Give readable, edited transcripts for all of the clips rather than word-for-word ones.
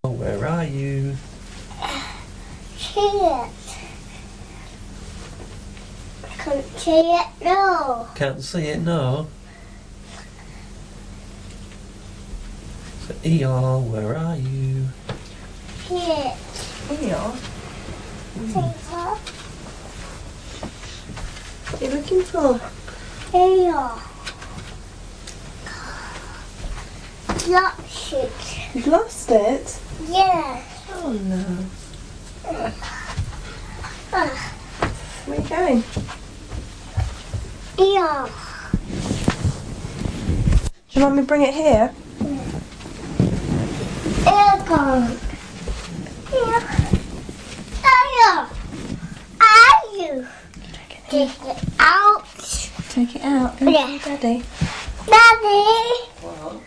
Where are you? See it. Can't see it, no. Can't see it, no. So, Eeyore, where are you? See it. Eeyore? See it. What are you looking for? Here. Lost it. You've lost it? Yes. Oh no. Ah, Where are you going? here. Do you want me to bring it here? Here comes. Here. Here. Are you? Take it out. Take it out. Yeah. Daddy. Daddy. What?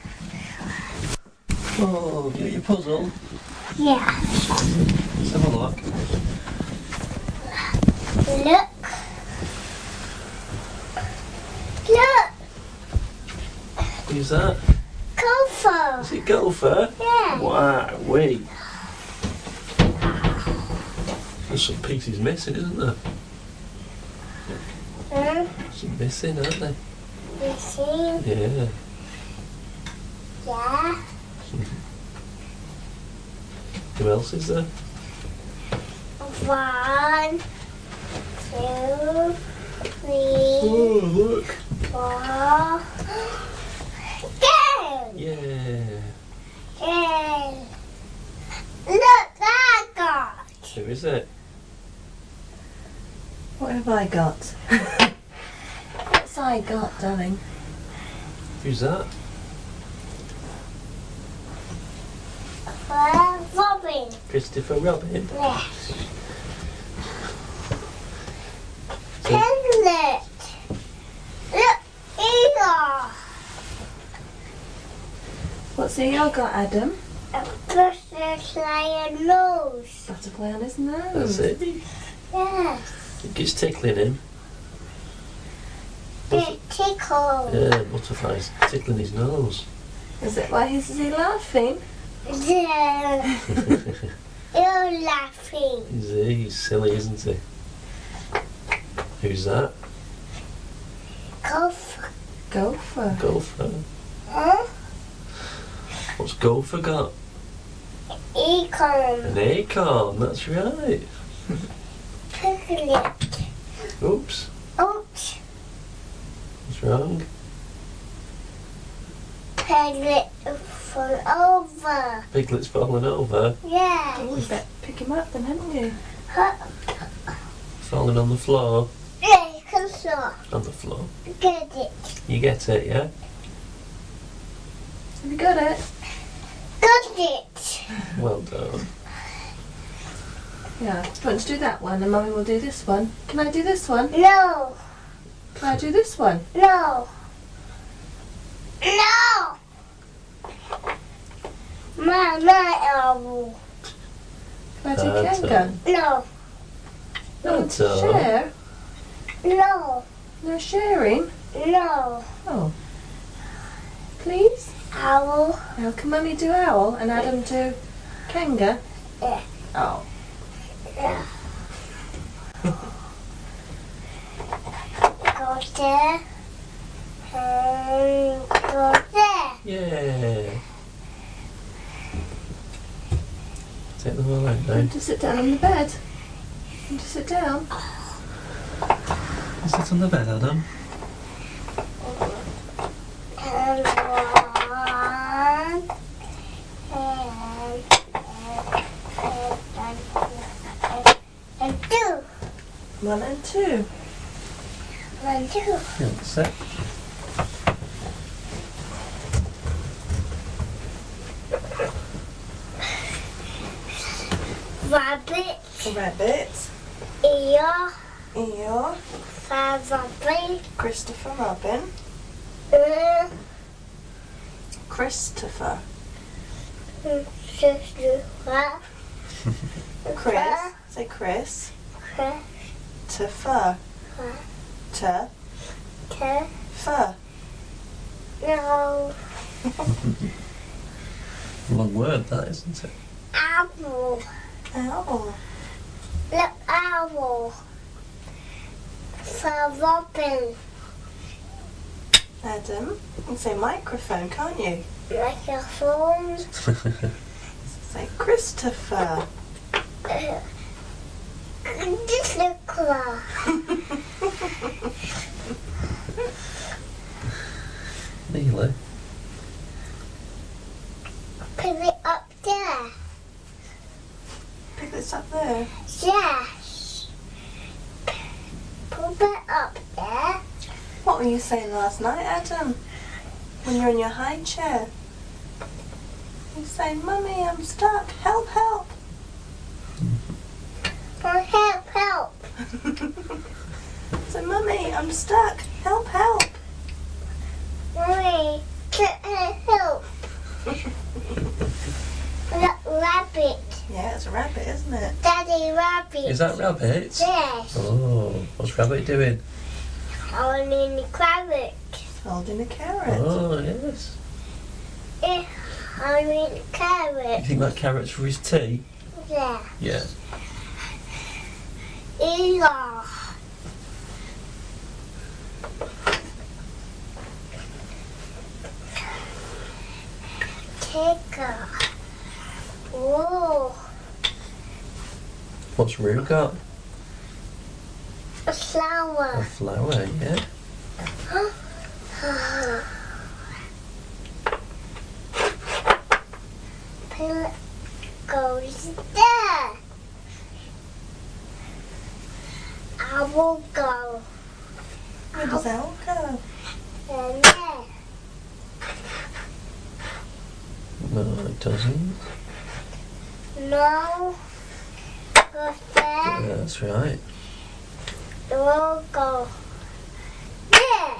Oh, you got your puzzle? Yeah. Let's have a look. Look. Look. Who's that? Gopher. Is it Gopher? Yeah. Wow, wait. There's some pieces missing, isn't there? Some missing, aren't they? You see? Yeah. Yeah. Who else is there? 1, 2, 3, Oh, look. 4. Go! Yeah. Go! Look, I got. Who is it? What have I got? What's I got, darling? Who's that? Robin. Christopher Robin. Yes. Piglet. Look, eagle. What's Eeyore got, Adam? A butterfly and nose. Butterfly on his That's nose. it. Yes. It gets tickling him. It tickles. Yeah, butterfly's tickling his nose. Is he laughing? Yeah. You're laughing. He's silly, isn't he? Who's that? Gopher. Gopher. Gopher. Huh? What's Gopher got? Acorn. An acorn, that's right. Piglet. Oops, Oops. what's wrong? Piglet fall over. Piglet's fallen over, Oh, Yeah. you better pick him up then, haven't you? fallen on the floor. Yeah, you can saw. On the floor. Get it. You get it, yeah? Have you got it? Got it. Well done. Yeah. Do you want to do that one and Mummy will do this one? Can I do this one? No. Can I do this one? No. No. My elbow. Can I do That's Kanga? No. No, That's all. share? No. No sharing? No. Oh. Please? Owl. Now can Mummy do owl and Adam do Kanga? Yeah. Oh. Yeah. Go there. And go there. Yeah. Take them all out You now. want to sit down on the bed? You want to sit down? Sit on the bed, Adam. And 1 and 2. 1 and 2. 1, 2. Yeah, sit. Rabbit. Rabbit. Ear. Eeyore. 5 rabbit. Christopher Robin. Christopher. 6 giraffe. Chris. Say Chris. Chris. Tafur. Fur. Tafur. No. Long word, that, isn't it? Owl. Owl. Look, owl. For Robin. Adam, you can say microphone, can't you? Microphone. Say Christopher. This look cool. Nearly. Put it up there. Pick this up there. Yes. Put it up there. What were you saying last night, Adam? When you're in your high chair? You saying, Mummy, I'm stuck. Help, help. Oh, help, help. So, Mummy, I'm stuck. Help, help. Mommy, help. Look, rabbit. Yeah, it's a rabbit, isn't it? Daddy, rabbit. Is that Rabbit? Yes. Oh, what's Rabbit doing? Holding the carrot. Holding a carrot. Oh, yes. Holding the You carrot. think that carrot's for his tea? Yeah. Yeah. Eagle. Ticker. Whoa. What's Roo got? A A flower. flower, yeah. Pillow goes there. I will go. Where does Owl go? And there. No, it doesn't. No. Go Yeah, there. that's right. It will go there.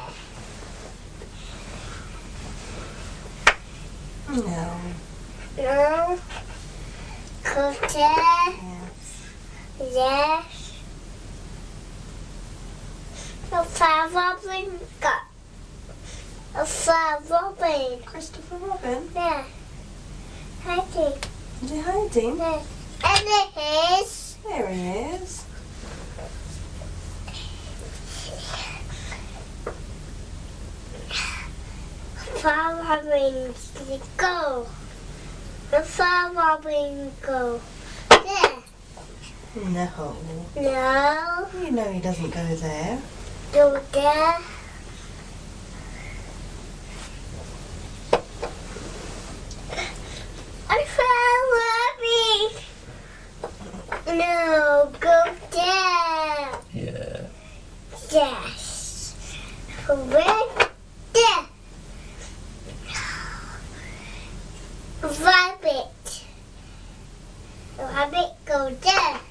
No. No. Go there. Yes. Yes. A fire robin got a fire robin. Christopher Robin. There. Hiding. Is he hiding? There. And it is. There he is. Fire robin go. The fire robin go. There. No. No. You know he doesn't go there. Go there. I found Robbie. No, go there. Yeah. Yes. Right there. Rabbit. Rabbit, go there.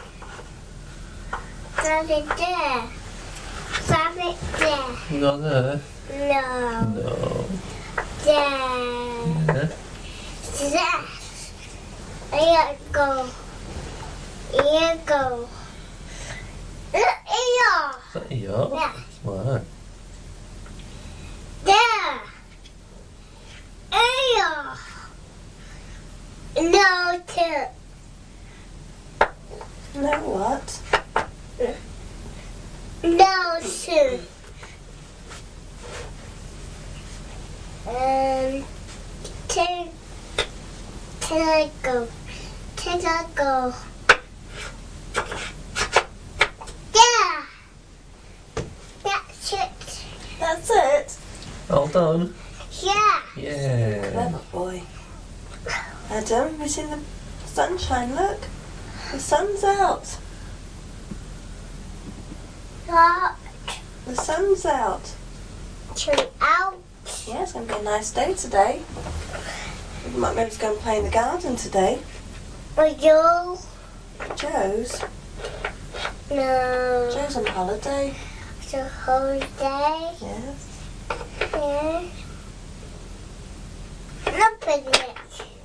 Rabbit there. Rabbit there. You got there? No. No. There. Yeah. Yes. Here go. Here go. Here. Is that your? Yeah. Wow. There. Here. No, two. No what? No, two. Ten. Ten go. Ten go. Yeah. That's it. That's it. All done? Yeah. Yeah. Clever boy. Adam, have you seen the sunshine? Look. The sun's out. Got The sun's out. to out. Yeah, it's going to be a nice day today. We might be able to go and play in the garden today. You. Joe's. No. Joe's on holiday. The whole day. Yes. Yeah. Look at it.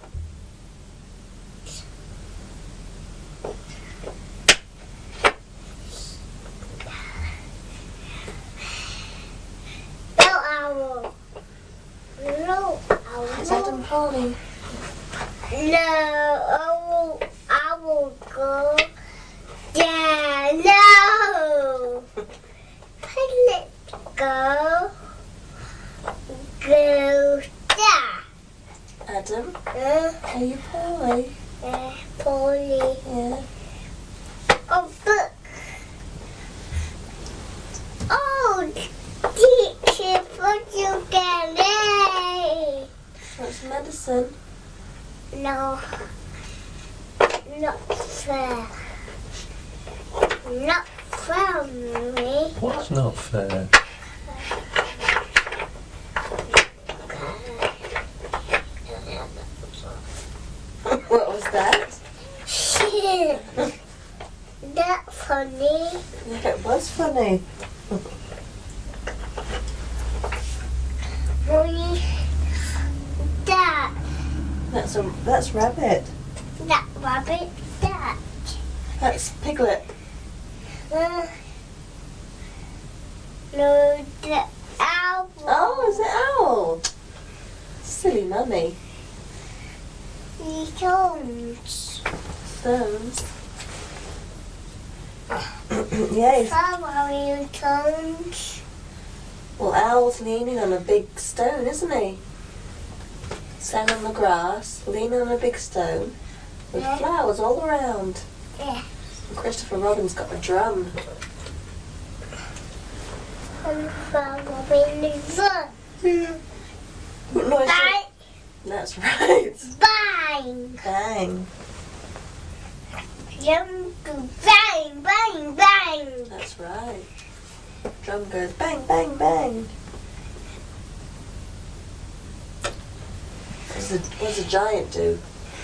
No owl. No owl. Is Adam Polly? No go there. Adam, Uh, are you poorly? Polly. Yeah. Oh, look. Oh, teacher, what you get? What's medicine? No, not fair. Not fair, Mommy. What's not fair? What was that? That's funny. Yeah, it was funny. Mommy, that That's Rabbit. rabbit, that. That's Piglet. No, the owl. Oh, is it Owl? Silly mummy. He tones. Stones. Yes. How are you tones? Well, Owl's leaning on a big stone, isn't he? Sat on the grass, leaning on a big stone, with Yeah. flowers all around. Yeah. And Christopher Robin's got a drum. And following the sun. What noise? Bang, That's right. bang. Bang. Jump to bang, bang, bang. That's right. Drum goes bang, bang, bang. What does a giant do?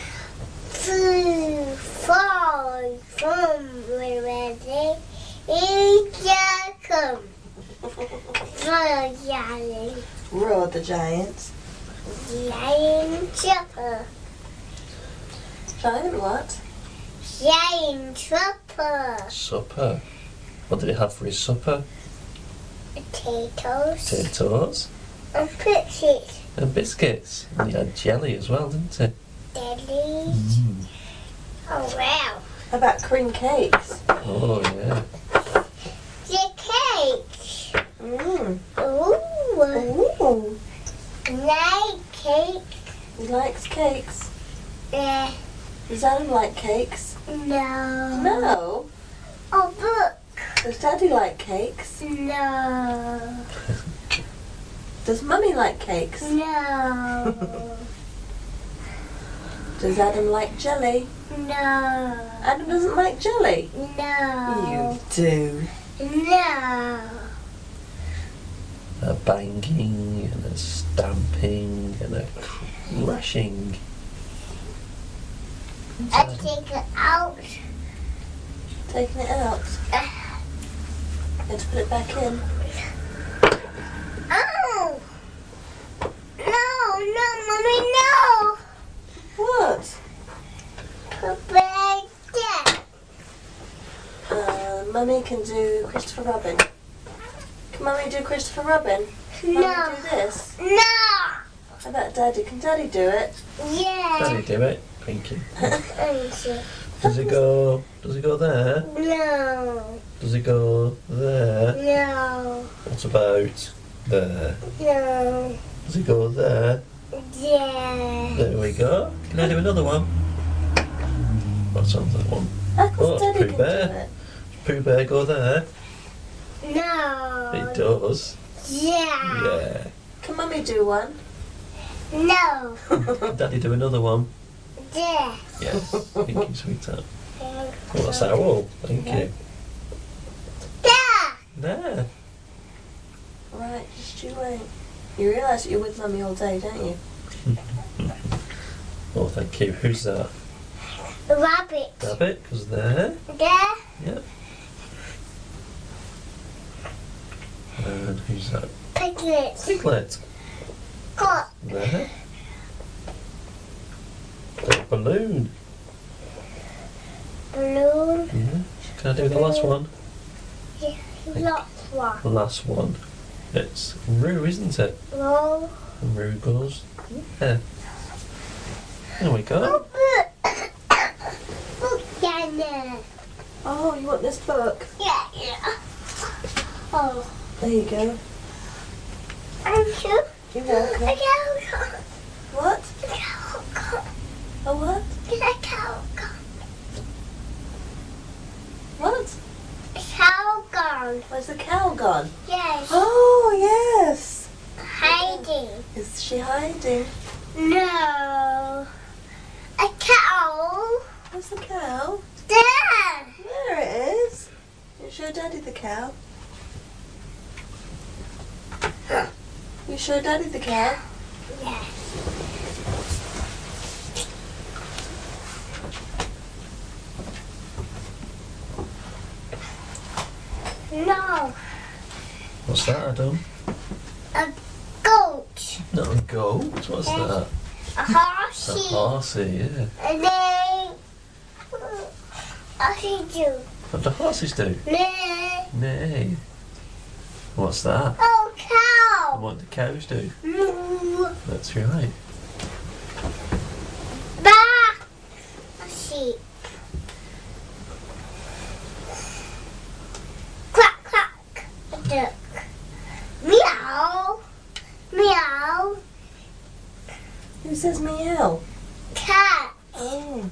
2, 4, from ready. Each come. For yelling. Roared the giant. Giant supper. Giant what? Giant supper. Supper. What did he have for his supper? Potatoes. Potatoes And pixies. and biscuits. And he had jelly as well, didn't he? Daddies. Oh, wow. How about cream cakes? Oh, yeah. The cake. Mmm. Ooh. Ooh. Like cake. He likes cakes. Yeah. Does Adam like cakes? No. No. Oh, look. Does Daddy like cakes? No. Does Mummy like cakes? No. Does Adam like jelly? No. Adam doesn't like jelly. No. You do. No. A banging and a stamping and a crashing. I take it out. Taking it out. Let's put it back in. Oh. No, Mommy, no. What? Put back there. Mummy can do Christopher Robin. Can Mummy do Christopher Robin? Mummy No. do this. No. How about Daddy? Can Daddy do it? Yeah. Daddy do it. Thank you. Thank you. Does it go there? No. Does it go there? No. What about there? No. Does it go there? Yeah. There we go. Can I do another one? What's on that one? Of Oh, course Daddy Pooh can Bear. do it. Pooh Bear go there? No. It does. Yeah. Yeah. Can Mummy do one? No. Daddy do another one? Yeah. Yes. Thank you, sweetheart. What's that? Oh, thank you. Yeah. There. Right, just you wait. You realise that you're with Mummy all day, don't you? Oh, thank you. Who's that? Rabbit. Rabbit goes there. There. Yep. And who's that? Piglet. Piglet. Got. There. A balloon. Balloon. Yeah. Can I do the last one? Yeah. Lots one. The last one. It's Roo, isn't it? Roll. And Roo goes there. There we go. Oh, look. Look down there. Oh, you want this book? Yeah, yeah. Oh. There you go. Thank you. You're welcome. A cow gone. What? A cow gone. A what? A cow gone. What? A cow gone. Where's the cow gone? Yes. Oh, yes. Hiding. Is she hiding? No. A cow. Where's the cow? There. There it is. You show Daddy the cow. You show Daddy the cow. Yes. No. What's that, Adam? A goat. Not a goat. What's that? A A horsey. horsey, yeah. And then horsey do. What do horses do? Nay. Nay. What's that? Oh, And cow. what do cows do? Moo. That's right. Ba. A sheep. Quack, quack. A duck. Meow. Meow. Who says meow? Cat. Oh.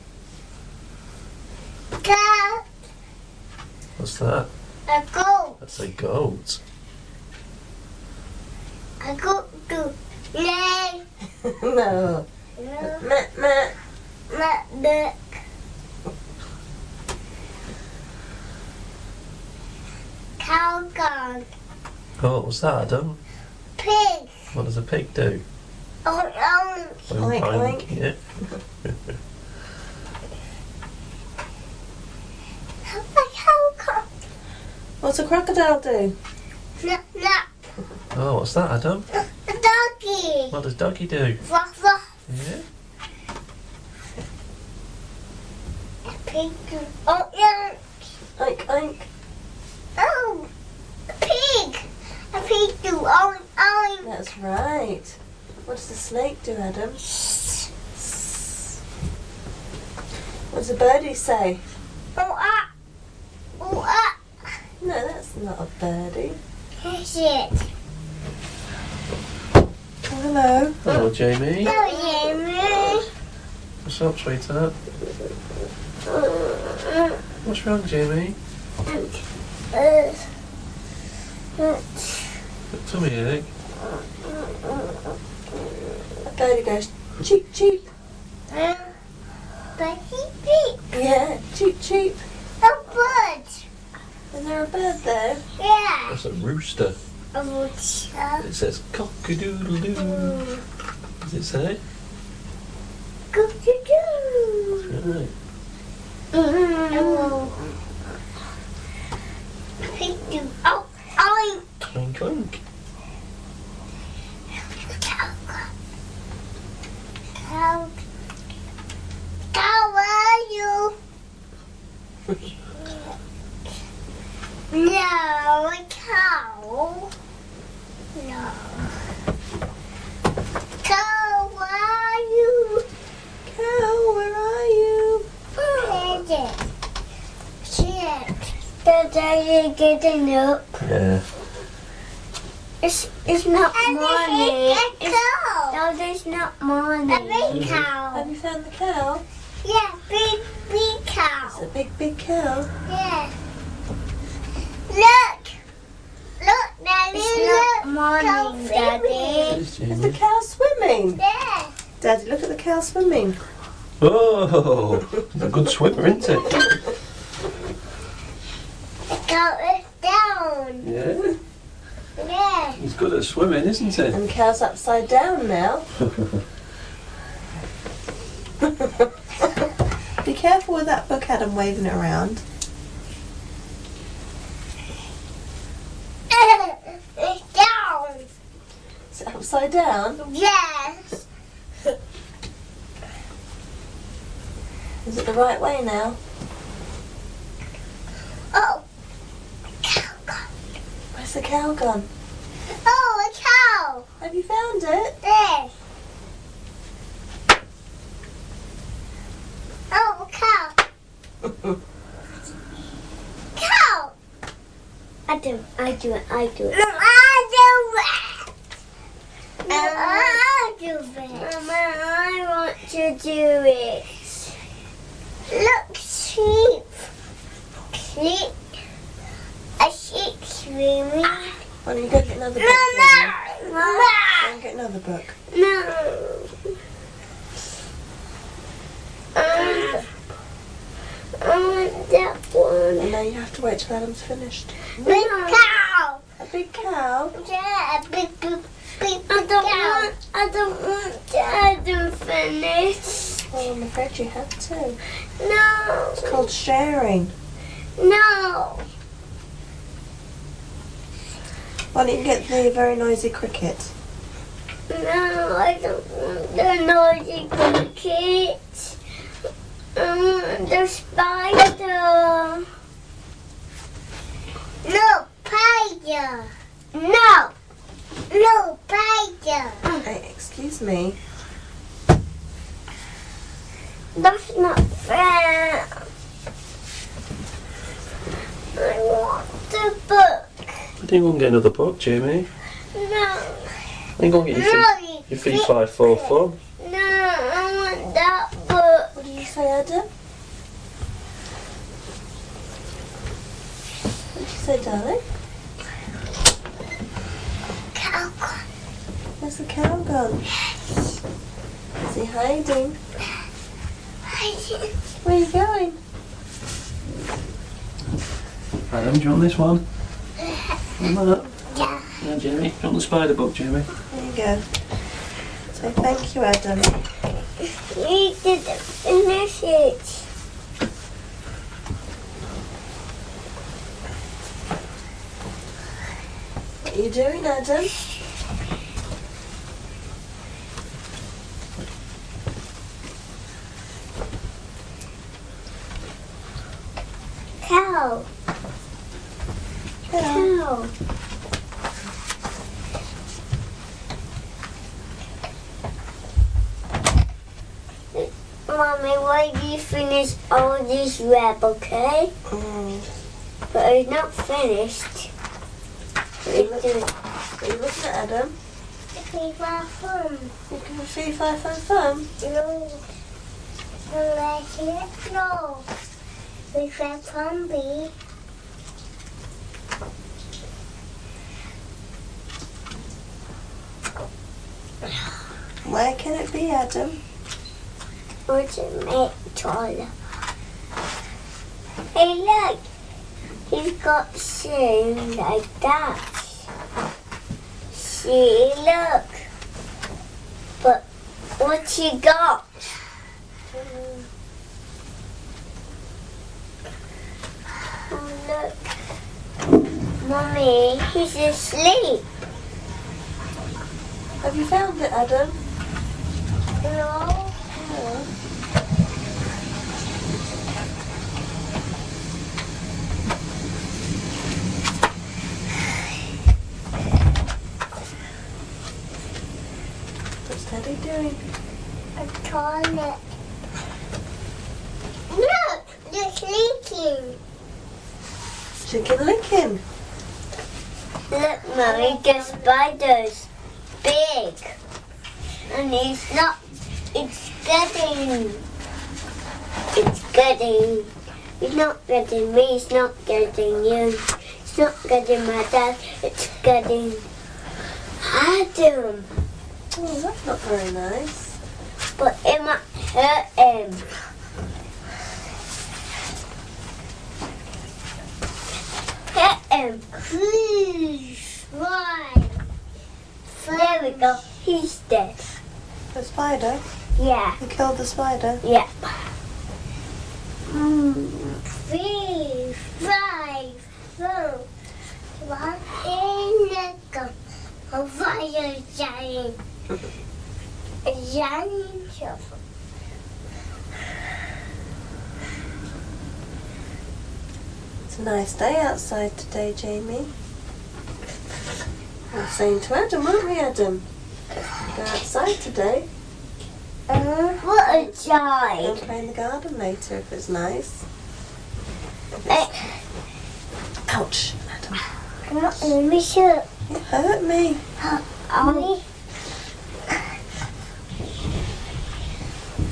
Cat. What's that? A goat. That's a goat. A goat do. Nay. No. No. Meh, meh. Duck. Cow gone. Oh, what's that, Adam? Pig. What does a pig do? Oh, Oink, oink. Yeah. a cow gone. What's a crocodile do? Nap, nap. Oh, what's that, Adam? A doggy. What does doggy do? Fluff, fluff. Yeah. A pig do. Oh, yeah. Oink, oink. Oh, a pig. A pig do. Oh, oh. That's right. What does the snake do, Adam? What does a birdie say? Oh, ah. Oh, ah. No, that's not a birdie. That's it. Oh, hello. Hello, Jamie. Oh, Jamie. What's up, sweetheart? What's wrong, Jamie? Tummy ache. A birdie goes cheep, cheep. But he beat Yeah, cheep, cheep. a bird. Is there a bird there? Yeah. That's a rooster. A rooster. It says cock-a-doodle-doo. Does it say? Coo-coo-coo. Right. Oh. Pig do. Oh, oink. Clink, clink. Cow. Cow. Cow, where are you? No, a cow. No. Cow, where are you? Cow, where are you? Shit. Daddy getting up. Yeah. It's not morning. No, it's not morning. A big cow. Have you found the cow? Yeah, big It's cow. a big, big cow. Yeah. Look. Look, Daddy. It's not morning, Daddy. There's Is the Jamie. cow swimming? Yeah. Daddy, look at the cow swimming. Oh, he's a good swimmer, isn't he? The cow is down. Yeah. Yeah. He's good at swimming, isn't he? And the cow's upside down now. Be careful with that book, Adam, waving it around. It's down. Is it upside down? Yes. Is it the right way now? Oh. Cow gone. Where's the cow gone? Oh, a cow. Have you found it? There. Oh, a cow. Cow. I do it. No, I do it. to do it. Look, sheep. Sheep. A sheep swimming. Why don't you go get another book? No. Go and get another book. No. I want that one. And now you have to wait till Adam's finished. Big cow. A big cow? Yeah, a big cow. I don't want Adam finish. Oh, I'm afraid you have to. No. It's called sharing. No. Why don't you get the very noisy cricket? No, I don't want the noisy cricket. I want the spider. No, spider. No. No, spider. Hey, excuse me. That's not fair. I want the book. I think we'll get another book, Jamie. No. I think we'll get your Fee, 5, 4 fun. No, I want that book. What did you say, Adam? What did you say, darling? Cow. Where's the cow gone? Is he hiding? Where are you going? Adam, do you want this one? Want that? Yeah. Yeah, Jamie. Do you want the spider book, Jamie? There you go. Say thank you, Adam. We didn't finish it. What are you doing, Adam? Cow. Hello. Cow. Mommy, why do you finish all this web, okay? But it's not finished. Are you looking at Adam? Fee, fi, fum. You can fee, fi, fum, fum. No. Like it, no. We said Pumpy. Where can it be, Adam? What's it make taller? Hey, look. He's got shoes like that. See, look. But what's he got? Oh, look. Mommy, he's asleep. Have you found it, Adam? No. No. What's Daddy doing? A toilet. Look, it's leaking. Chicken licking. Look, Mummy, the spider's big. And it's not, it's getting, it's not getting me, it's not getting you, it's not getting my dad, it's getting Adam. Oh, that's not very nice. But it might hurt him. Hurt him. Right. There we go. He's dead. The spider? Yeah. You killed the spider? Yeah. 3, 5, 4. One in the gun. A fire giant. A giant shovel. It's a nice day outside today, Jamie. We were saying to Adam, weren't we, Adam? Go outside today What a and giant. play in the garden later if it's nice. Ouch, Adam. Let me show. You hurt me. Mommy.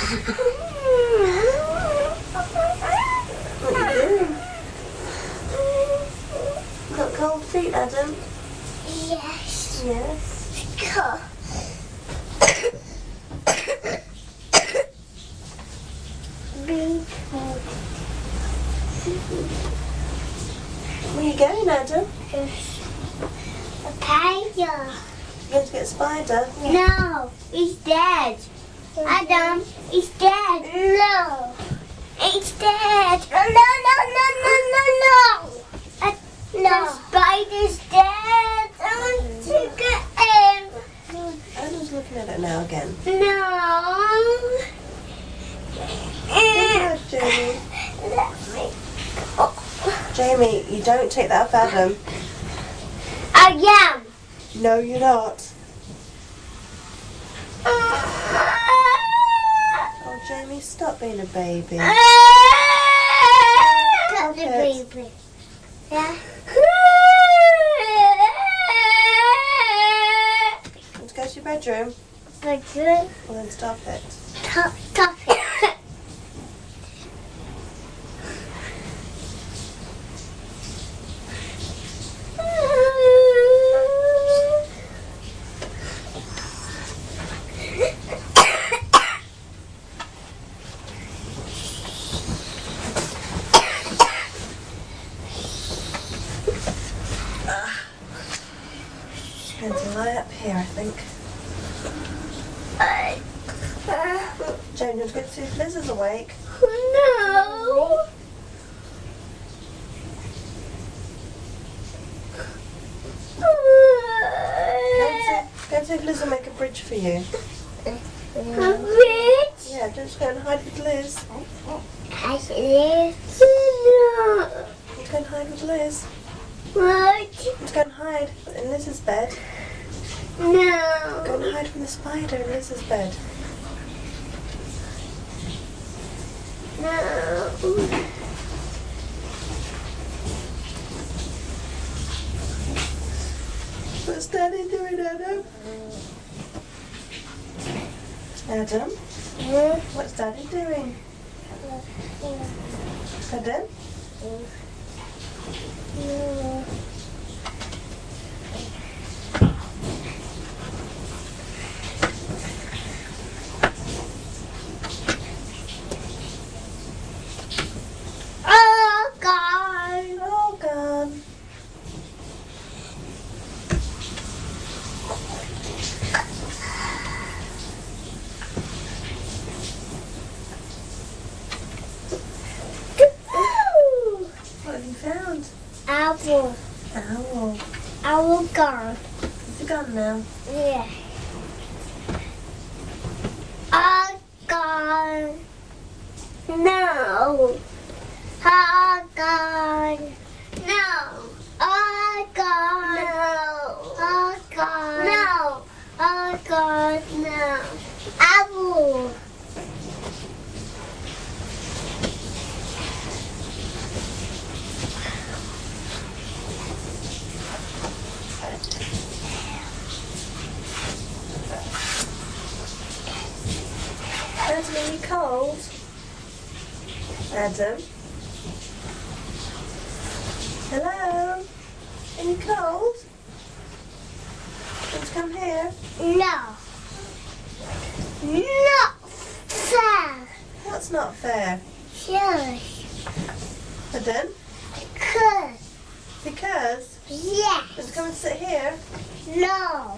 What are you doing? Got cold feet, Adam? Yes. Yes. Cold. Where are you going, Adam? A tiger. You're going to get a spider? No, he's dead. Adam, he's dead. No, he's dead. No, no, no, no, no, no, no. The spider's dead. Don't you get him? Adam's looking at it now again. No. Good, Jamie. Let me. Jamie, you don't take that off Adam. I am. No, you're not. Oh, Jamie, stop being a baby. Got the baby. Yeah. Want to go to your bedroom? But good. Well, then stop it. Stop it. Going to lie up here, I think. Jamie, you want to go to see if Liz is awake? No. Go and see if Liz will make a bridge for you. A bridge? Yeah, just go and hide with Liz. As Liz? No. Let's go and hide with Liz. What? Let's go and hide in Liz's bed. Go No. and hide from the spider in Liz's bed. No. What's Daddy doing, Adam? Adam? What's Daddy doing? Adam? No. Oh, God. Oh, God. What have you found? Owl. Owl. Owl gone. Is it gone now? Yeah. Oh, God. No. Oh, God. No. Oh, God. No. Oh, God. No. Oh, God, no. Owl. Adam, are you cold? Adam? Hello? Are you cold? Want to come here? No. Not fair. What's not fair? Shush. Adam? Cause. Because? Yes. Want to come and sit here? No.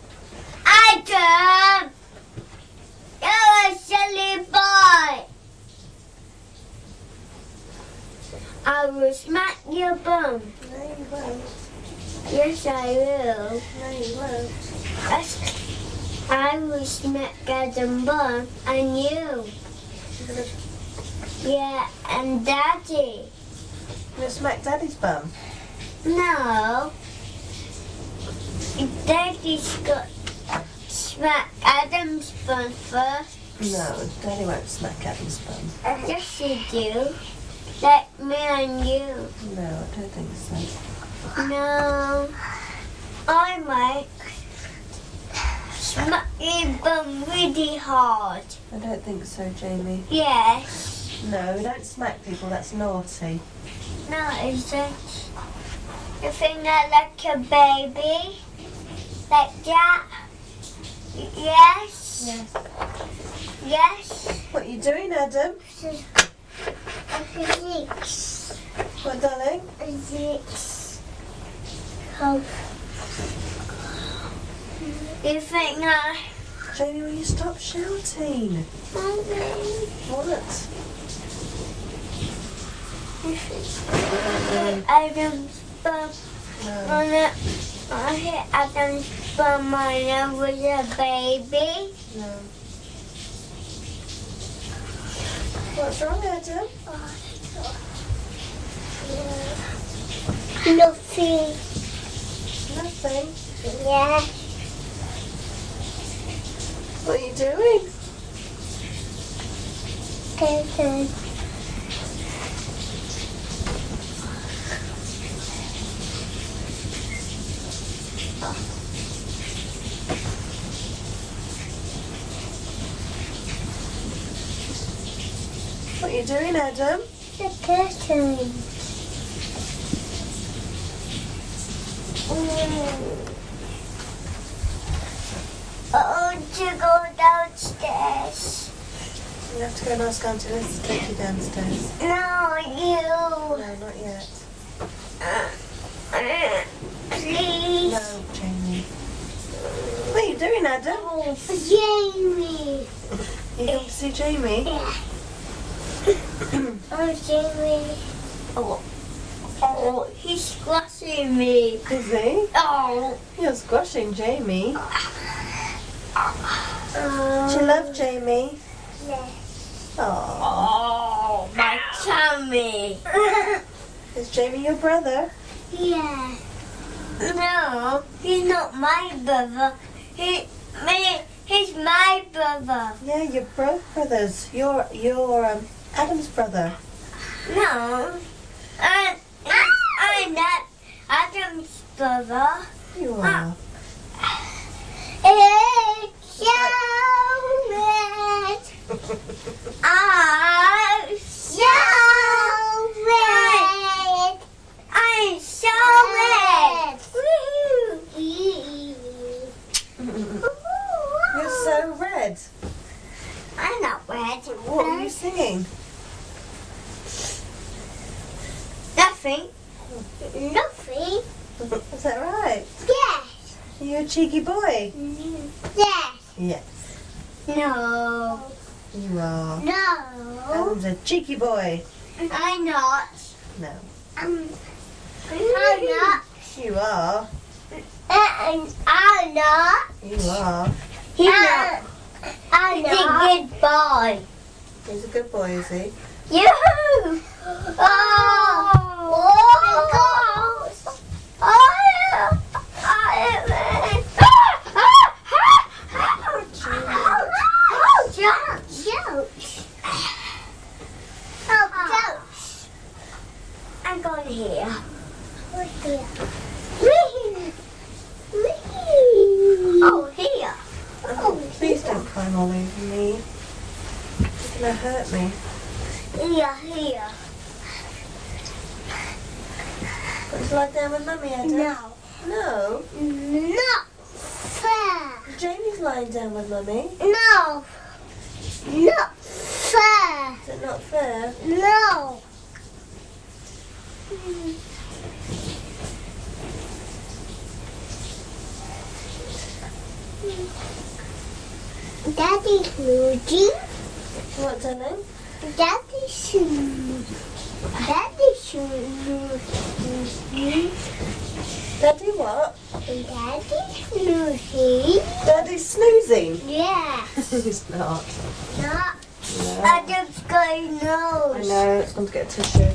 Adam! You're a silly boy. I will smack your bum. No, you won't. Yes, I will. No, you won't. I will smack Adam's bum and you. You're going Yeah, and Daddy. to smack Daddy's bum. No. Daddy's got smack Adam's bum first. No, Daddy won't smack Adam's bum. Yes, you do. Like me and you. No, I don't think so. No. I might. smack your bum really hard. I don't think so, Jamie. Yes. No, don't smack people, that's naughty. No, it isn't. You think that like a baby? Like that? Yes. Yes. Yes. What are you doing, Adam? Physics. What, darling? Physics. Oh. You think that? Jamie, will you stop shouting? Mommy. What? Adam's bum No. on it. I hit Adam's bum when I was a baby. No. What's wrong, Adam? Nothing. Nothing. Yeah. What are you doing? Good. What are you doing, Adam? The curtain. Oh, to go downstairs. You have to go and ask Auntie Liz to take you downstairs. No, you. No, not yet. Please. No, Jamie. What are you doing, Adam? Oh, Jamie. You come to see Jamie? Yeah. Oh, Jamie. Oh, he's squashing me. Is he? Oh. You're squashing Jamie. Do you love Jamie? Yes. Oh. Oh, my tummy. Is Jamie your brother? Yeah. No, he's not my brother. He's my brother. Yeah, you're both brothers. You're Adam's brother. No, I'm not Adam's brother. You are. It's so red. I'm so red. I'm so red. You're so red. I'm not red. What are you singing? Nothing. Nothing. Is that right? Yes. Are you a cheeky boy? Yes. Yes. No. You are. No. Adam's a cheeky boy. I'm not. No. I'm not. You are. I'm not. You are. He's not. I'm not. He's a good boy. He's a good boy, is he? You. Oh. Oh. Oh. I'm going here. What's here? Oh, here. Oh, please don't climb all over me. You're going to hurt me. Here. Want to lie down with Mummy, Adam? No. No? Not fair. Jamie's lying down with Mummy. No. Not fair. Is it not fair? No. Daddy's snoozing. What, darling? Daddy's snoozing. Daddy's snoozing. Daddy what? Daddy's snoozing. Daddy's snoozing? Yes. He's not. Not. No. Adam's got a I nose. know, it's going to get a tissue.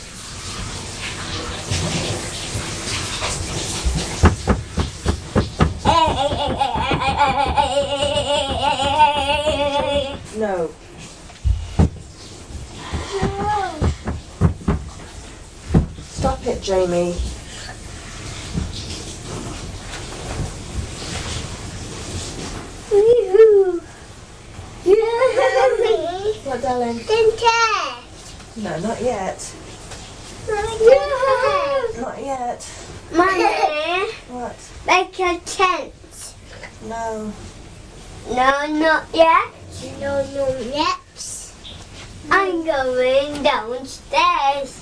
No. Stop it, Jamie. Mommy. What, darling? Test. No, not yet. Not yet. Mommy. What? Make a tent. No. No, not yet. No, not yet. I'm going downstairs.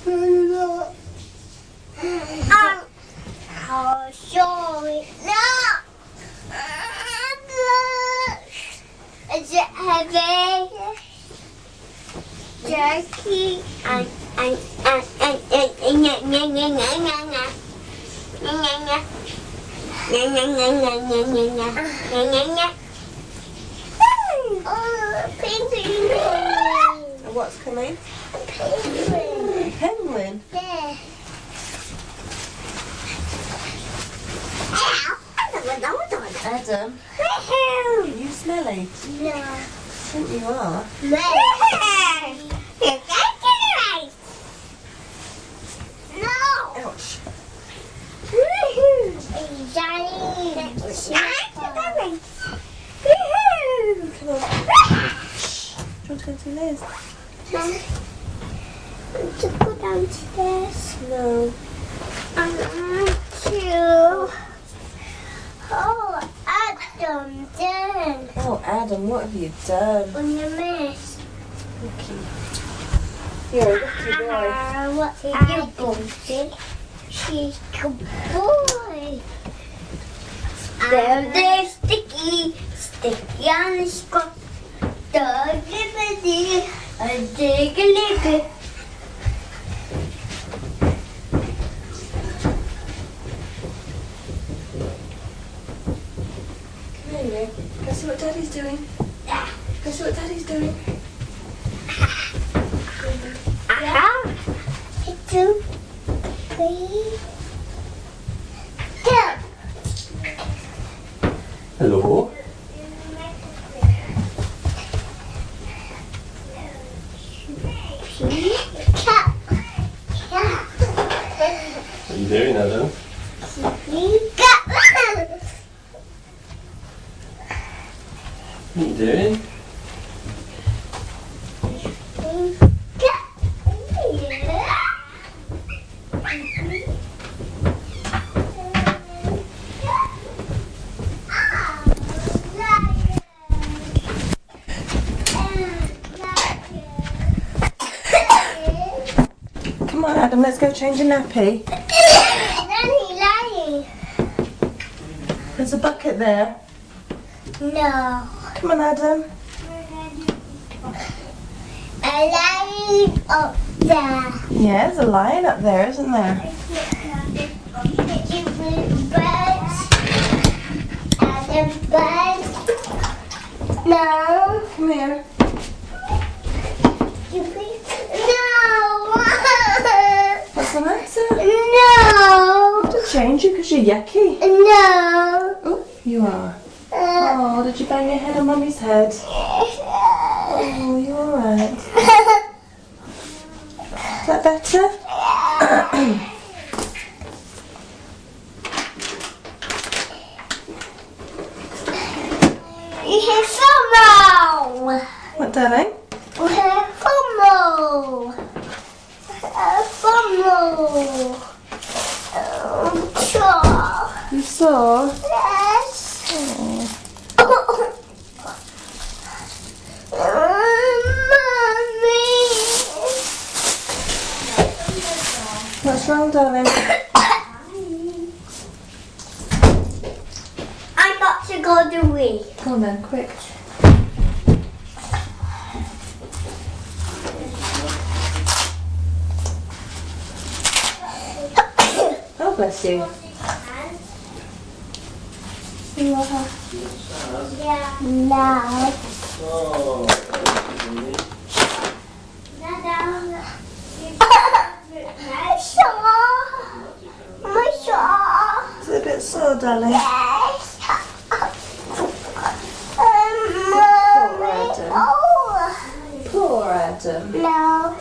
I'll show it now. Is it heavy? Jerky and penguin. What's coming? Penguin. Penguin. Yeah. Adam, you smelly? No. I think you are. No. Ouch. Come on. Shh. Do you want to go to Liz? To go downstairs. No. I want to. Oh, Adam, done. Oh, Adam, what have you done? On your mess. Lucky. You're a lucky boy. What did you boy? She's a boy. They're sticky on the spot. Dog liberty, a dig a lick. Come here, Rick. Go see what Daddy's doing. Go see what Daddy's doing. Two, three, go. Hello? Cat. What are you doing, Adam? What are you doing? Come on, Adam, let's go change a nappy. There's a bucket there. No. Come on, Adam. A lion up there. Yeah, there's a lion up there, isn't there? Birds. And the birds. No. Come here. No. What's the matter? No. To change you because you're yucky. No. Oh, you are. Oh, did you bang your head on Mummy's head? Oh, you alright? Is that better? FOMO. What, darling? FOMO. FOMO. Sure. You saw? Yes. Oh. Mommy. What's wrong, darling? I got to go to wee. Come on then, quick. Oh, bless you. Yeah. No. Oh, Is it a bit sore, darling? Yes. Adam. Poor Adam. No.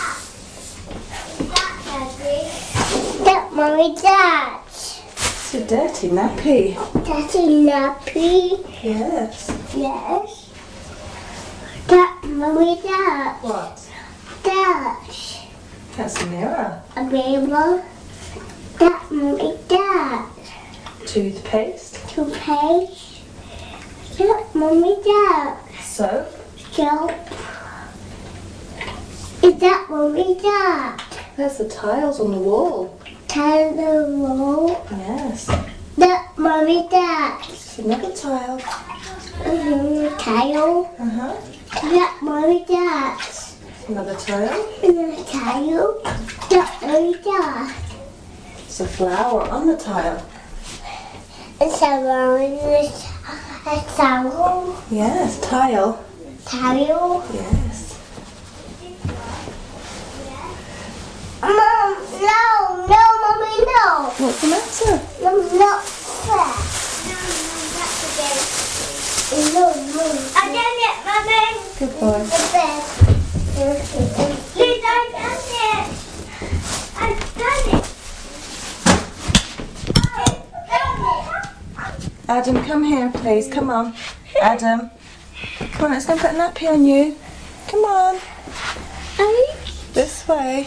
That mommy, that. It's a dirty nappy. Daddy nappy. Yes. Yes. That Mummy does. What? Does. That's a mirror. A mirror. That Mummy does. Toothpaste. Toothpaste. That Mummy does. Soap. Soap. Is that Mummy does? There's the tiles on the wall. Tile. Yes. That Mummy does. Another tile. Tile. Uh-huh. That Mummy does. Another tile. Tile. That Mummy does. It's a flower on the tile. It's a towel. Yes, tile. Tile. Yes. Mom, no, Mommy, no. What's the matter? No, not fair. No. I done it, Mommy. Good boy. The bed. Yes, I done it. I've done it. Adam, come here, please. Come on. Adam. Come on, let's go and put a nappy on you. Come on. This way.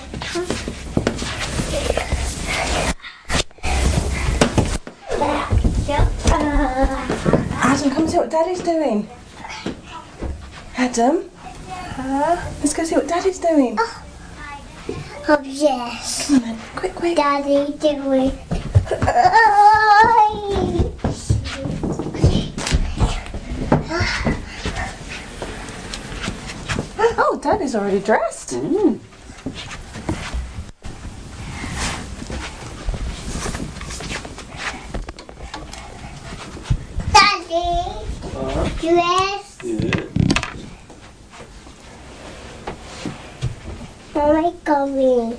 Adam, come see what Daddy's doing. Adam? Let's go see what Daddy's doing. Oh, yes. Come on then. Quick. Daddy doing. Oh, Daddy's already dressed. Daddy, dress. Yeah. Mommy coming.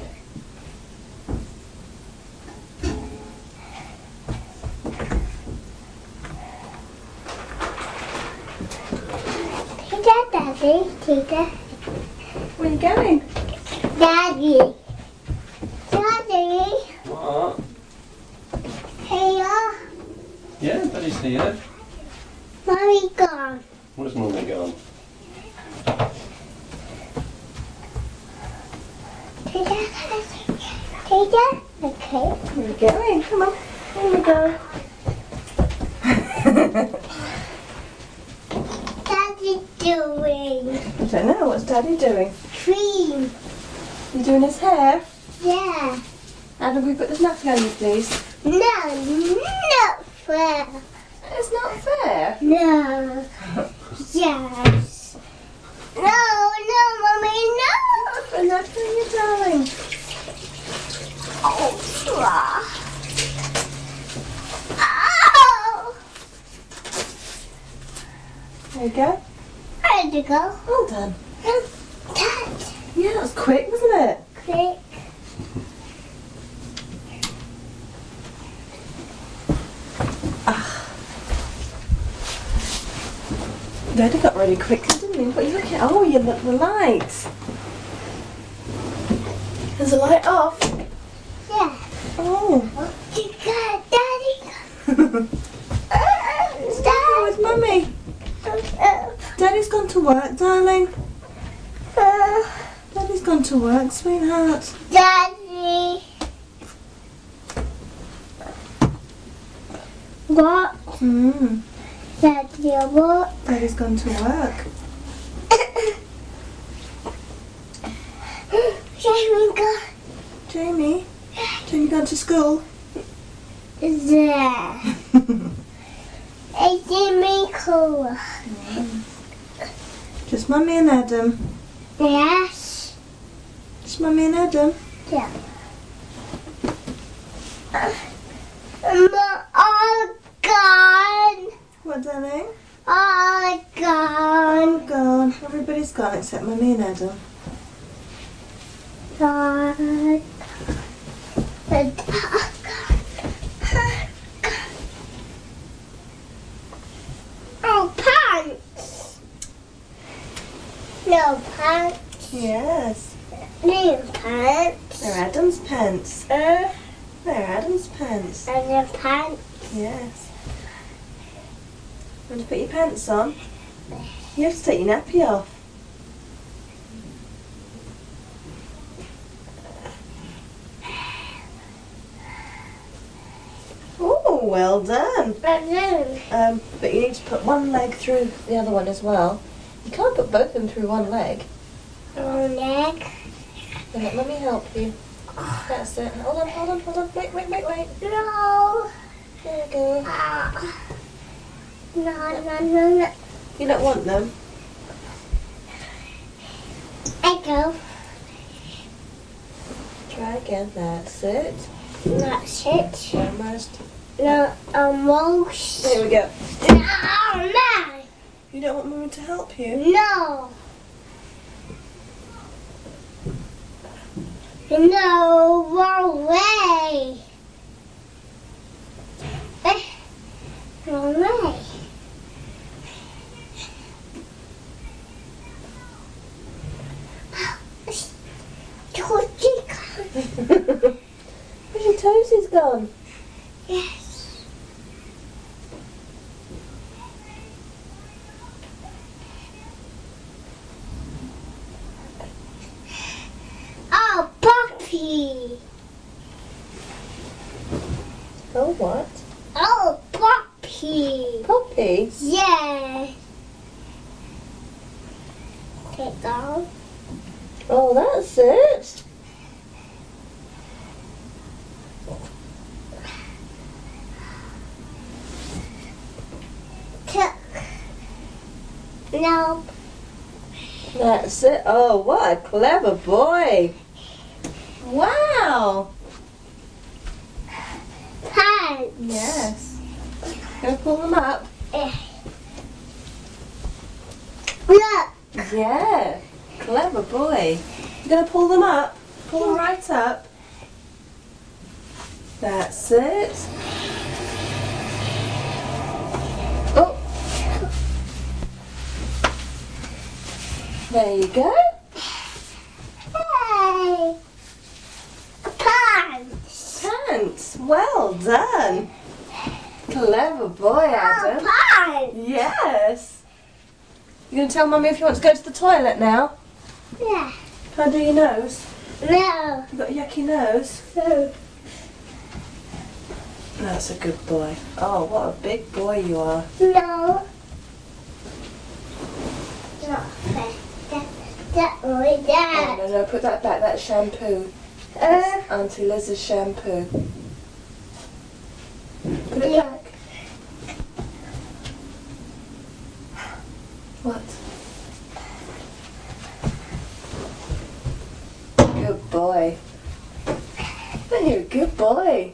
Daddy, Tita. Where are you going? Daddy. What? Here. Yeah, Daddy's here. Mommy gone. Where's Mummy gone? Tita. Okay. Where are you going? Come on. Here we go. Daddy doing I don't know. What's Daddy doing? cream. You doing his hair? Yeah. Adam, can we put this nappy on you, please? No, not fair. It's not fair. No. Yes. No, Mommy, no. Put a nappy on you, darling. Oh. There you go. Where'd you go? Well done. Dad. Yeah, that was quick, wasn't it? Quick. Daddy got really quick, didn't he? What are you looking at? Oh, you look the lights. There's a light off. Yeah. Oh. You got Daddy. Where's Mummy? Daddy's gone to work, darling. Daddy's gone to work, sweetheart. Daddy. What? Daddy, what? Daddy's gone to work. Jamie got Jamie? Jamie gone to school? there. It's Jamie cool. Just Mummy and Adam. Yes. Just Mummy and Adam. Yeah. All gone. What, darling? All gone. Gone. Everybody's gone except Mummy and Adam. Gone. Oh, pants. No pants. Yes. No pants. They're Adam's pants. They're Adam's pants. And the pants. Yes. Want to put your pants on? You have to take your nappy off. Oh, well done. But you need to put one leg through the other one as well. You can't put both of them through one leg. One leg. So let Mummy help you. That's it. Hold on. Wait. No. There we go. No. You don't want them? I go. Try again. That's it. That's it. Almost. No, almost. There we go. No. You don't want Mummy to help you? No. No, wrong way. Wrong way. Where's your toesies gone? Yes. Oh, puppy. Oh, what? Oh, puppy. Poppy? Yeah. Take down. Oh, that's it. No. That's it. Oh, what a clever boy. Wow. Pants. Yes. Gonna pull them up? Look. Yeah. Clever boy. You gonna pull them up? Pull them right up. That's it. Oh. There you go. Hey. Pants. Pants. Well done. Clever boy, Adam. Pants. Yes. You gonna tell Mummy if you want to go to the toilet now? Yeah. Can I do your nose? No. You got a yucky nose? No. That's a good boy. Oh, what a big boy you are. No. That way, Oh, that. no, put that back. That's shampoo. That's Auntie Liz's shampoo. Put it back. What? Good boy. You're a good boy.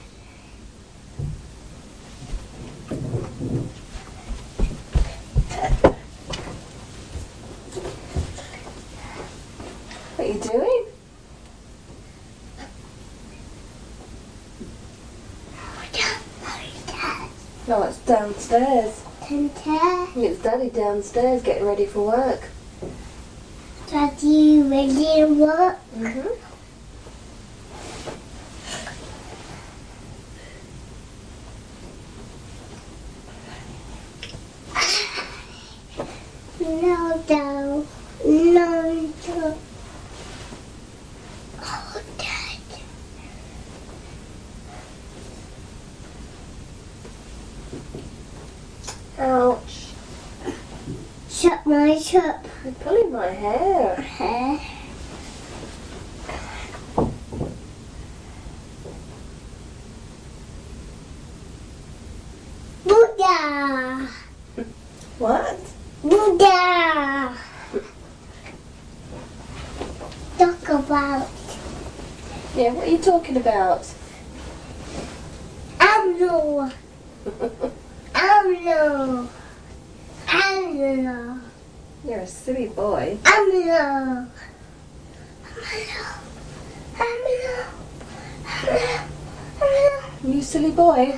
What are you doing? No, it's downstairs. It's Daddy downstairs getting ready for work. Daddy, ready to work? No, no. No, no. Oh, Dad. Ouch. Shut my shop. You're pulling my hair. Hair. Buddha. What? Buddha. Talk about Yeah, what are you talking about? Amlo. Amlo. Amlo. You're a silly boy. Amlo. Amlo. Amlo. Amlo. Amlo. You silly boy.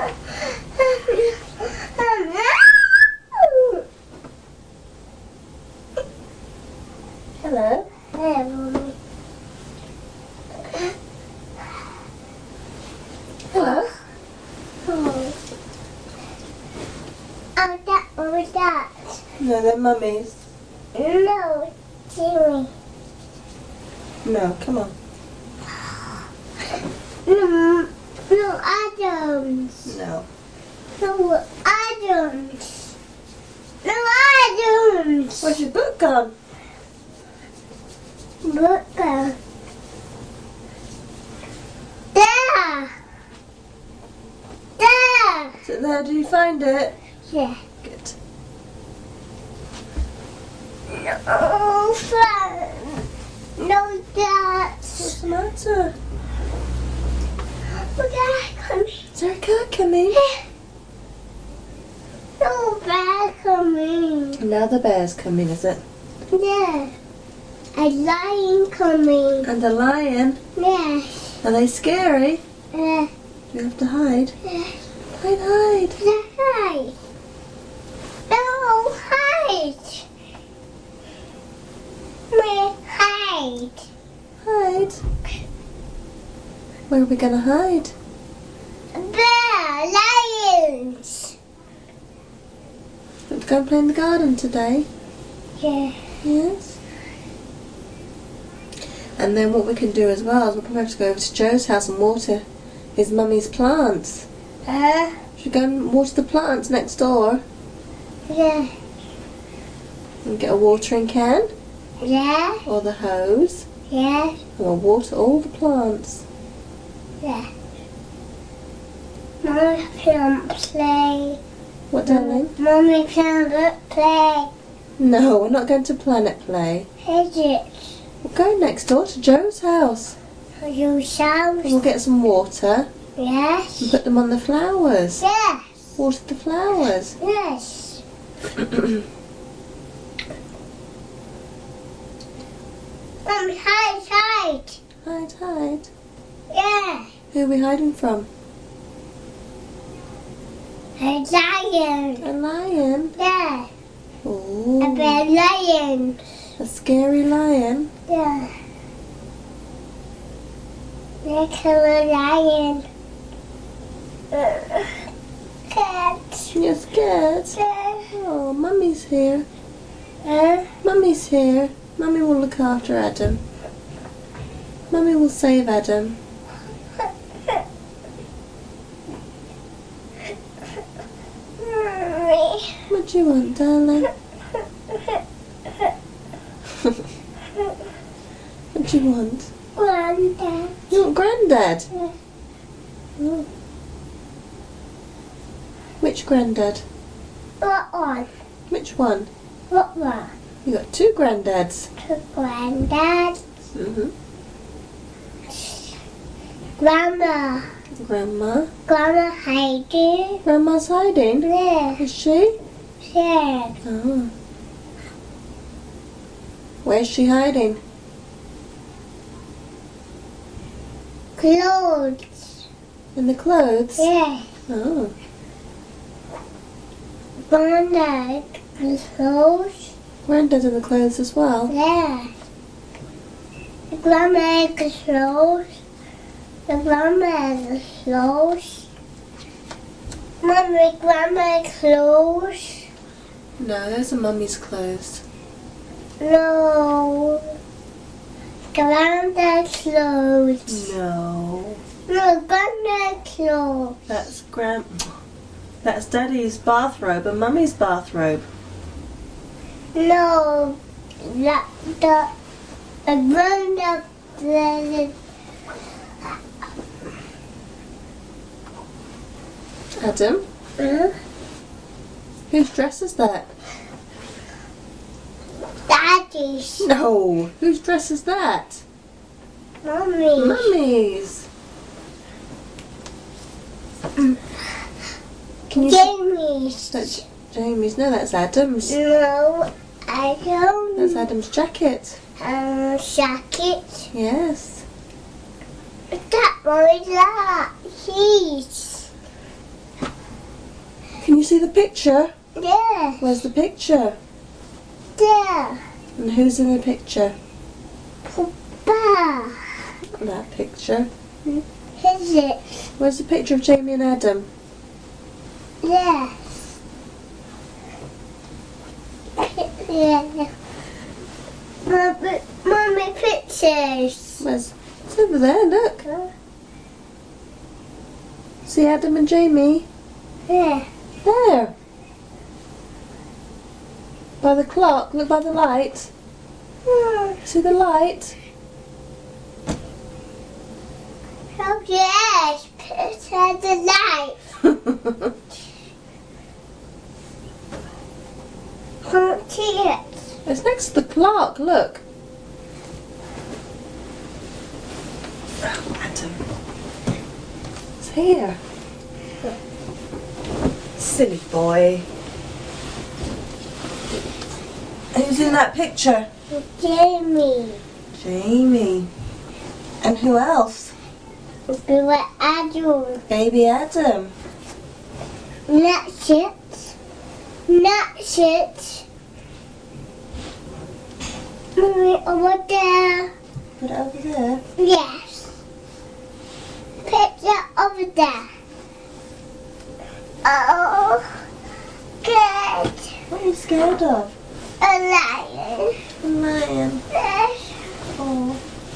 Hello. Hello. Hello. Oh, that was that. No, they're Mummy's. No, Jimmy. No, come on. No, no, Adams. No. No, Adams. No, Adams. Where's your book gone? Look. There. There. Is it there? Did you find it? Yeah. Good. No, fun. No, that. What's the matter? Look at coming. Is there a cat coming? No, bear coming. Now the bear's coming, is it? Yeah. A lion coming. And a lion? Yes. Are they scary? Yeah. Do you have to hide? Yes. Hide. Hide. No, hide. Me, hide. Hide? Where are we going to hide? Bear, lions. Want to go and play in the garden today? Yeah. Yes. And then what we can do as well is we'll probably have to go over to Joe's house and water his mummy's plants. Should we go and water the plants next door? Yeah. And get a watering can Yeah. or the hose Yeah. and we'll water all the plants. Yeah. Mommy can't play. What, darling? Mommy can't play. No, we're not going to Planet Play. Is it? We'll go next door to Joe's house You shall. and we'll get some water and Yes. put them on the flowers. Yes. Water the flowers. Yes. Mommy, hide. Hide. Yeah. Who are we hiding from? A lion. A lion. Yeah. A Ooh, bear lion. a scary lion. Yeah. Look at a lion. Cat. You're scared? Oh, Mummy's here. Mummy's here. Mummy will look after Adam. Mummy will save Adam. What do you want, darling? What do you want? Granddad. You want Grandad? Yeah. Oh. Which Grandad? What one? Which one? What one? You got two Granddads. To Granddad. Mm-hmm. Grandma. Grandma. Heidi. Grandma's hiding. Yeah. Is she? Yeah. Oh. Where's she hiding? Clothes. In the clothes? Yeah. Oh. Granddad. Clothes. Granddad's in the clothes as well. Yeah. Grandma clothes. The grandma clothes. Mommy, grandma clothes. No, those are Mummy's clothes. No. Grandma clothes. No. No, grandma clothes. That's Daddy's bathrobe and Mummy's bathrobe. No, the grandma clothes. Adam, whose dress is that? Daddy's. No, whose dress is that? Mommy. Mummy's. Can you Jamie's. That's Jamie's. No, that's Adam's. No, I don't. That's Adam's jacket. Jacket. Yes. That boy that. He's. Can you see the picture? Yeah. Where's the picture? There. And who's in the picture? Papa. That picture. Is it? Where's the picture of Jamie and Adam? Yes. Yeah. Mummy, pictures. Where's, it's over there, look. See Adam and Jamie? Yeah. There. By the clock, look by the light. See the light? Oh yes, picture the light. Can't see it. It's next to the clock, look. Oh, Adam. It's here. Silly boy. Who's in that picture? Jamie. Jamie. And who else? We were adults. Baby Adam. That's it. That's it. Mummy, over there. Put it over there. Yes. Picture over there. Oh, good. What are you scared of? A lion. A lion. Yes. Oh.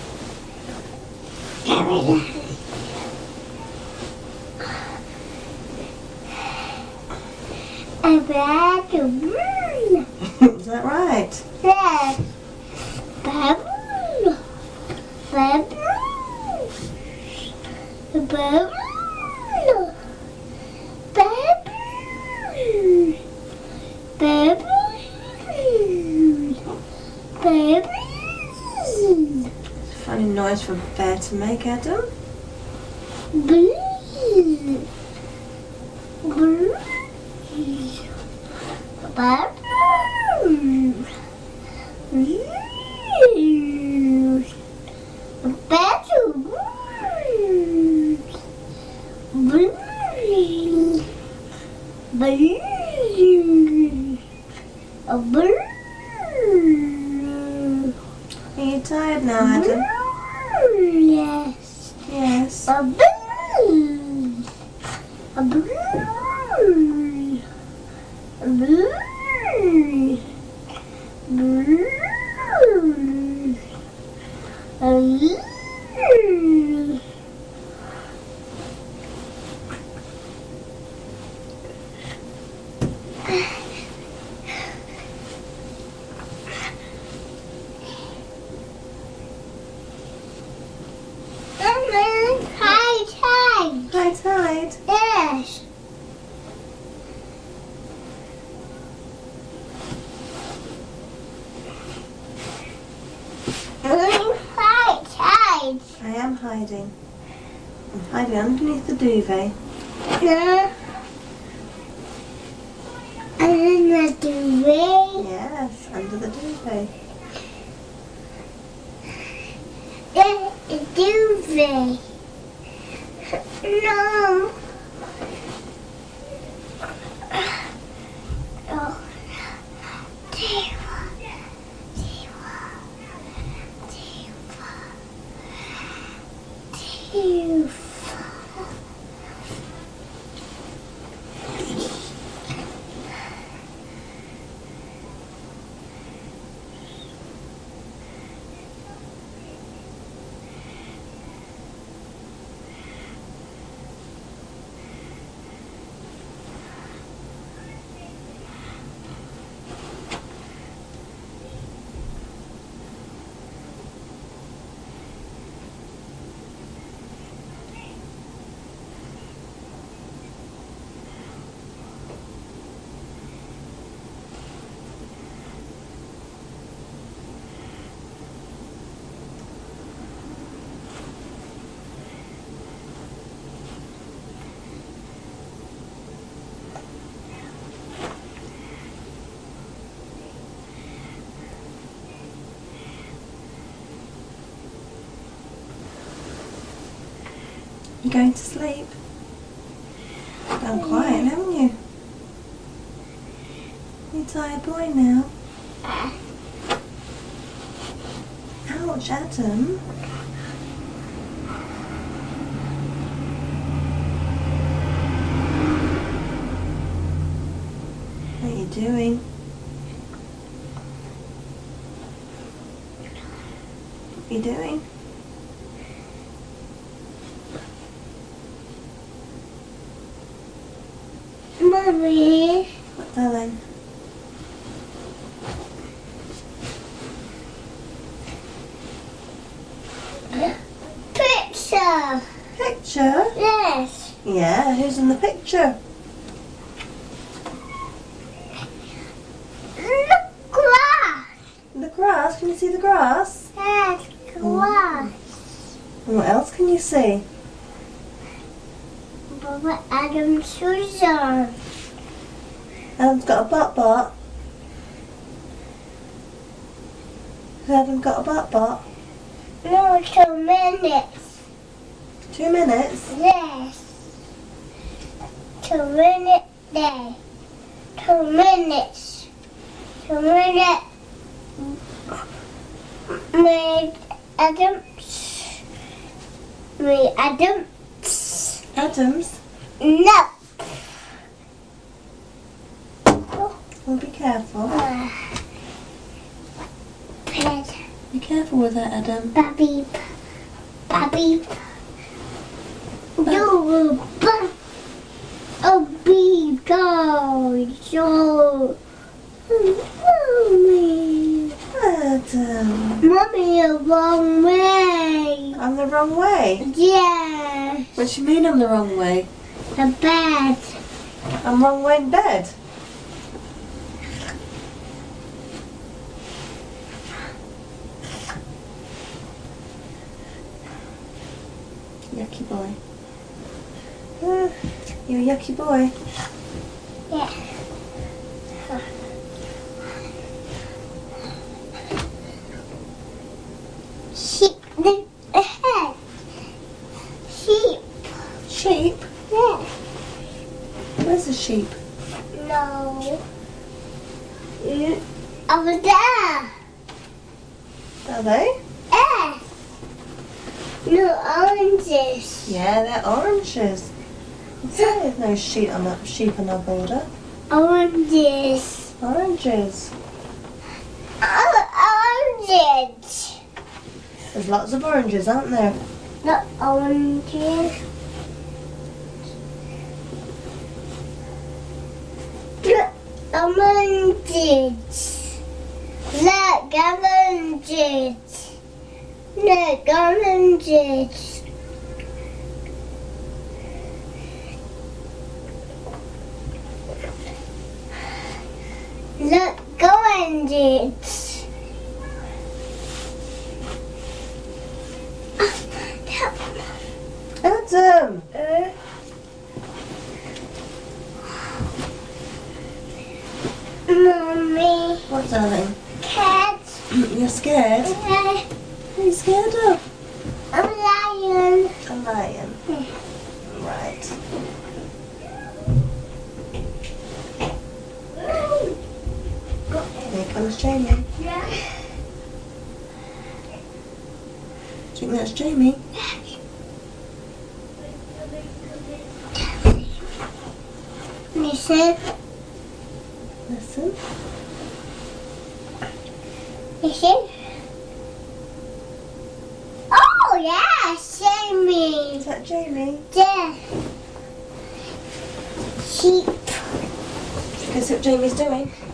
A baboon. Is that right? Yes. Baboon. Baboon. Baboon. Baboon. Baboon. Baboon. Funny noise for a bear to make, Adam. Blue. Blue. Baboon. Blue. Baboon. Blue. Blue. Blue. Are you tired now, Adam? Yes. Yes. A balloon. A balloon. A balloon. Balloon. A balloon. High tide. Yes. Hide. I am hiding. I'm hiding underneath the duvet. No. Under the duvet. Yes, under the duvet. The duvet. No. Oh. You going to sleep? Gone quiet, haven't you? You tired boy now? Ouch, Adam. What are you doing? are you doing? Mummy. What, darling? Picture. Picture? Yes. Yeah, who's in the picture? Look, grass. The grass? Can you see the grass? Yes, grass. And what else can you see? Baba Adam's shoes on. Adam's got a butt. Has Adam got a butt? No, 2 minutes. 2 minutes? Yes. 2 minutes there. 2 minutes. 2 minutes. Made Adams. Made Adams. Adams? No. Well, be careful. Pet. Be careful with that, Adam. Baby. Baby. You a big dog. So. Mommy. Adam. Mommy, the wrong way. I'm the wrong way? Yeah. What do you mean I'm the wrong way? The bed. I'm wrong way in bed. Yucky boy. You're a yucky boy. Yeah. Sheep. Head. Sheep. Sheep? Yeah. Where's the sheep? No. Over there. Are they? Yes. No oranges. Yeah, they're oranges. There's no sheep on our border. Oranges. Oranges. Oranges. There's lots of oranges, aren't there? Not oranges. Look, oranges. Look, oranges. Look, oranges. Look, oranges. Adam! Mommy. What, darling? Cat. You're scared? A What are you scared of? lion. A lion. Right. Here comes Jamie. Do you think that's Jamie? Listen. Listen. Listen. Oh, yes, Jamie. Is that Jamie? Yeah. Sheep. Can you see what Jamie's doing?